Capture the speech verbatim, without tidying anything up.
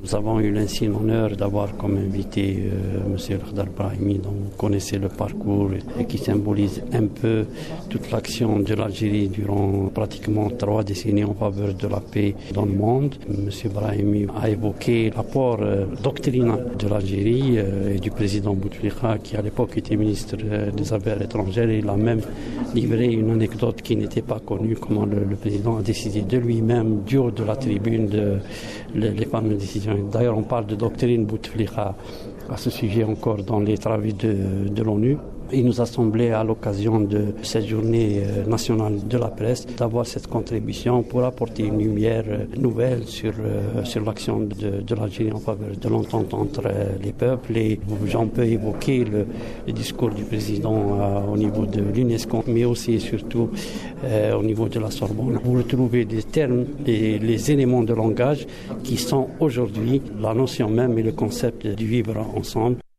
Nous avons eu l'insigne honneur d'avoir comme invité euh, M. Khdar Brahimi, dont vous connaissez le parcours et qui symbolise un peu toute l'action de l'Algérie durant pratiquement trois décennies en faveur de la paix dans le monde. M. Brahimi a évoqué l'apport euh, doctrinal de l'Algérie euh, et du président Bouteflika, qui à l'époque était ministre euh, des Affaires étrangères. Il a même livré une anecdote qui n'était pas connue, comment le, le président a décidé de lui-même, du haut de la tribune, de les, les fameuses décisions. D'ailleurs, on parle de doctrine Bouteflika à ce sujet encore dans les travaux de, de l'ONU. Il nous a semblé à l'occasion de cette journée nationale de la presse d'avoir cette contribution pour apporter une lumière nouvelle sur, sur l'action de, de l'Algérie en faveur de l'entente entre les peuples. Et j'en peux évoquer le, le discours du président euh, au niveau de l'UNESCO, mais aussi et surtout euh, au niveau de la Sorbonne. Vous retrouvez des termes et les éléments de langage qui sont aujourd'hui la notion même et le concept du vivre ensemble.